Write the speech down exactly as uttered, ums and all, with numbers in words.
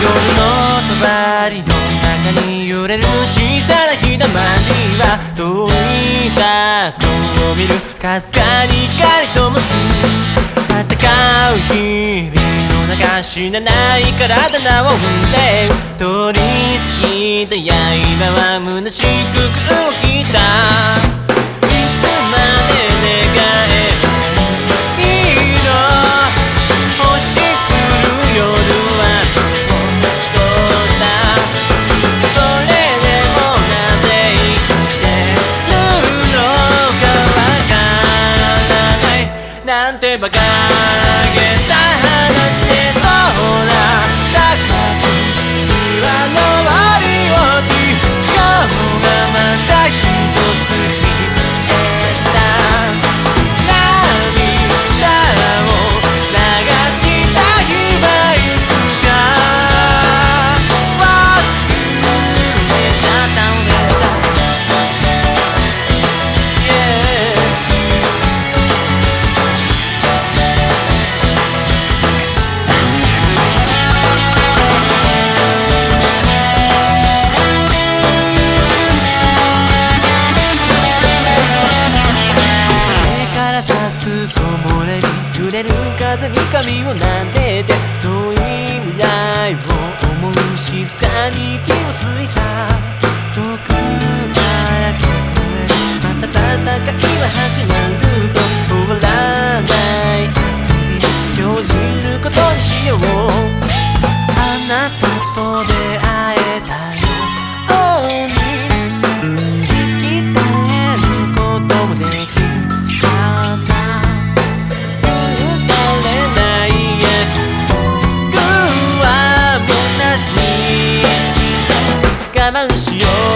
の帳の中に揺れる小さな日だまりは遠い過去を見るかすかに光ともす戦う日々の中死なない体を生んで通り過ぎた刃は虚しく動きたいつまで願えばいいの星降る夜はどうだそれでもなぜ生きてるのかわからないなんて馬鹿げた話でそうだ高く岩の割り落ち顔がまた一つ消えた涙を流した日はいつか忘れちゃったのでした、yeah.揺れる風に髪を撫でて遠い未来を思う静かに息をついた遠くから聞こえるまた戦いは始まると終わらない遊びに興じることにしようあなたと出会えたように生きてることもできるかな我慢しよう